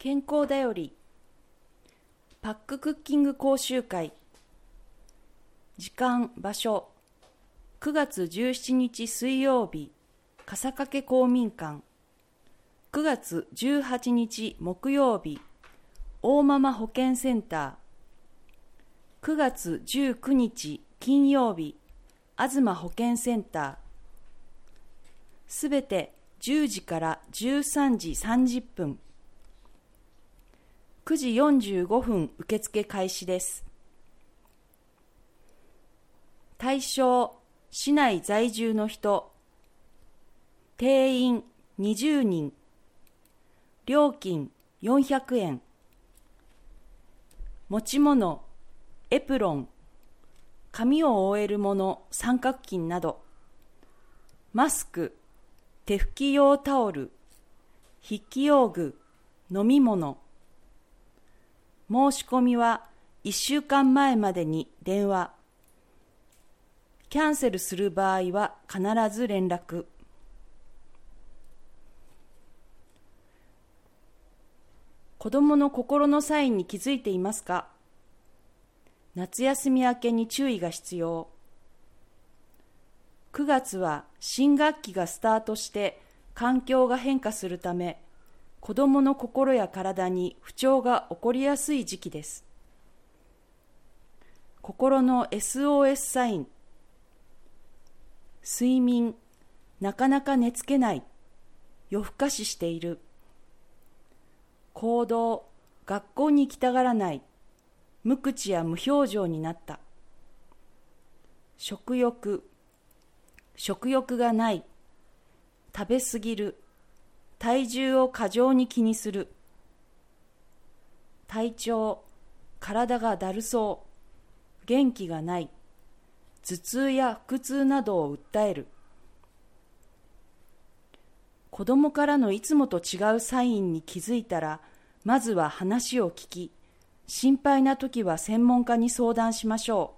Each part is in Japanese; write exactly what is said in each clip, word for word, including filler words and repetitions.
健康だよりパッククッキング講習会。時間場所くがつじゅうしちにち水曜日、笠掛公民館。くがつじゅうはちにち木曜日、大間々保健センター。くがつじゅうくにち金曜日、東保健センター。すべてじゅうじからじゅうさんじさんじゅっぷん。くじよんじゅうごふん受付開始です。対象、市内在住の人。定員にじゅうにん。料金よんひゃくえん。持ち物、エプロン、髪を覆えるもの三角巾など、マスク、手拭き用タオル、筆記用具、飲み物。申し込みはいっしゅうかんまえまでに電話。キャンセルする場合は必ず連絡。子どもの心のサインに気づいていますか？夏休み明けに注意が必要。くがつは新学期がスタートして環境が変化するため、子どもの心や体に不調が起こりやすい時期です。心の エスオーエス サイン。睡眠、なかなか寝つけない、夜更かししている。行動、学校に行きたがらない、無口や無表情になった。食欲、食欲がない、食べ過ぎる、体重を過剰に気にする。体調、体がだるそう、元気がない、頭痛や腹痛などを訴える。子供からのいつもと違うサインに気づいたら、まずは話を聞き、心配な時は専門家に相談しましょ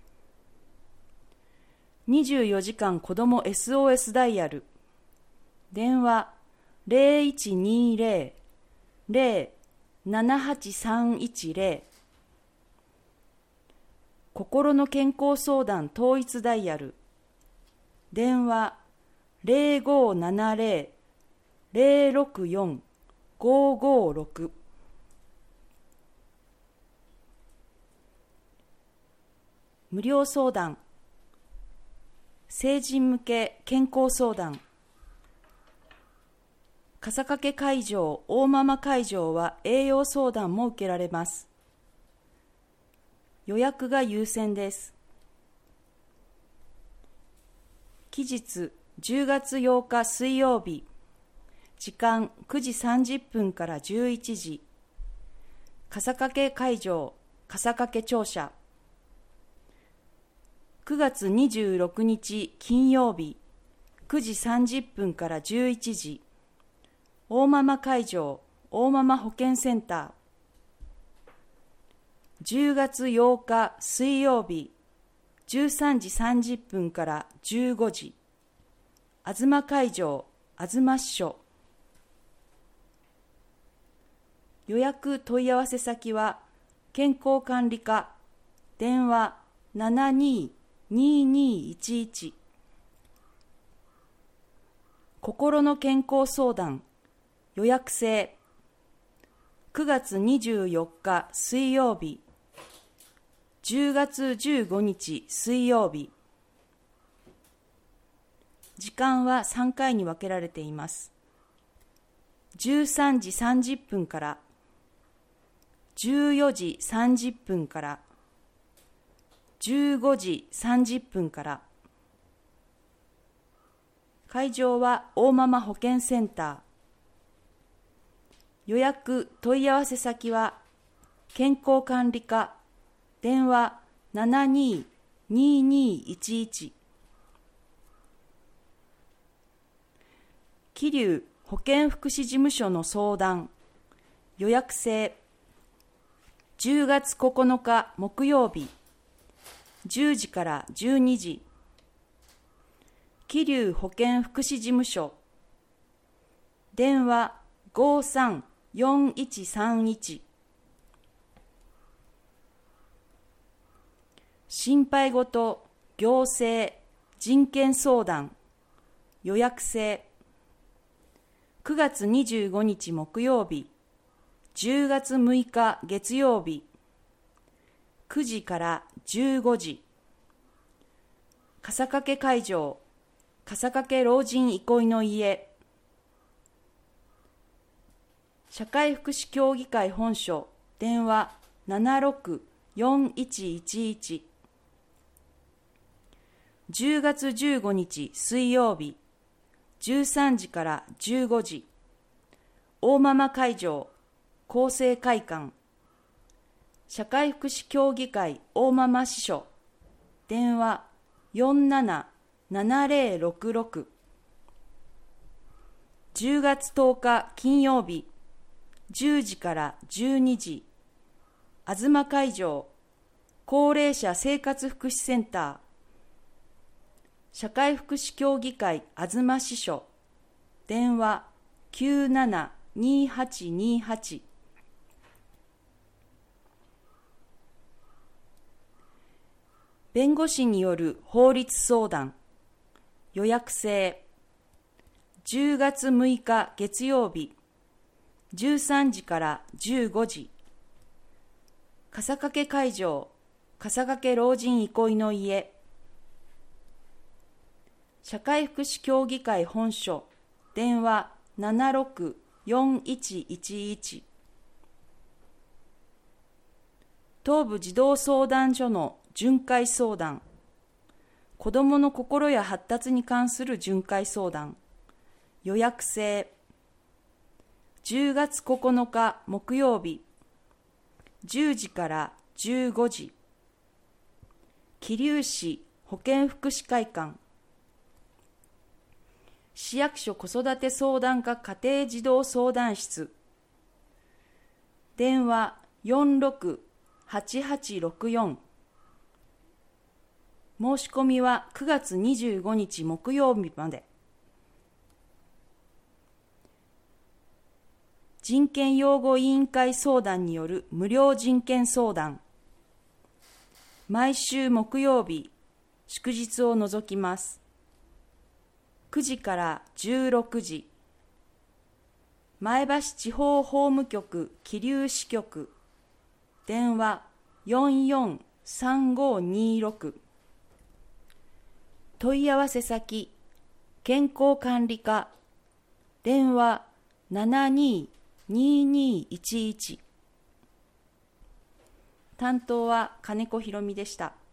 う。にじゅうよじかん子ども エスオーエス ダイヤル。電話ゼロいちにゼロ ゼロ ななはちさんいちゼロ。心の健康相談統一ダイヤル。電話ゼロごななゼロ ゼロろくよん ごごろく。無料相談。成人向け健康相談。笠掛会場、大間々会場は栄養相談も受けられます。予約が優先です。期日じゅうがつようか水曜日。時間くじさんじゅっぷんからじゅういちじ。笠掛会場、笠掛庁舎。くがつにじゅうろくにち金曜日。くじさんじゅっぷんからじゅういちじ。大間々会場、大間々保健センター。じゅうがつようか水曜日。じゅうさんじさんじゅっぷんからじゅうごじ。東会場、東支所。予約問い合わせ先は、健康管理課、電話ななにーにーにーいちいち。心の健康相談、予約制。くがつにじゅうよっか水曜日。じゅうがつじゅうごにち水曜日。時間はさんかいに分けられています。じゅうさんじさんじゅっぷんから、じゅうよじさんじゅっぷんから、じゅうごじさんじゅっぷんから。会場は大間々保健センター。予約問い合わせ先は、健康管理課、電話ななにーにーにーいちいち。桐生保健福祉事務所の相談。予約制。じゅうがつここのか木曜日。じゅうじからじゅうにじ。桐生保健福祉事務所。電話ごーさんよんいちさんいち。心配事、行政、人権相談、予約制。くがつにじゅうごにち木曜日、じゅうがつむいか月曜日、くじからじゅうごじ。笠掛会場、笠掛老人憩いの家。社会福祉協議会本所、電話ななろくよんいちいちいち。じゅうがつじゅうごにち水曜日、じゅうさんじからじゅうごじ。大間々会場、厚生会館。社会福祉協議会大間々支所、電話よんななななぜろろくろく。じゅうがつとおか金曜日、じゅうじからじゅうにじ。東会場、高齢者生活福祉センター。社会福祉協議会東支所、電話きゅうななにはちにはち。弁護士による法律相談、予約制。じゅうがつむいか月曜日、じゅうさんじからじゅうごじ。笠掛会場、笠掛老人憩いの家。社会福祉協議会本所、電話ななろくよんいちいちいち。東部児童相談所の巡回相談。子どもの心や発達に関する巡回相談。予約制。じゅうがつここのか木曜日、じゅうじからじゅうごじ。桐生市保健福祉会館。市役所子育て相談課家庭児童相談室。電話よんろくはちはちろくよん。申し込みはくがつにじゅうごにち木曜日まで。人権擁護委員会相談による無料人権相談。毎週木曜日、祝日を除きます。くじからじゅうろくじ。前橋地方法務局桐生支局。電話よんよんさんごにろく。問い合わせ先、健康管理課。電話ななにににいちいち。担当は金子ひろみでした。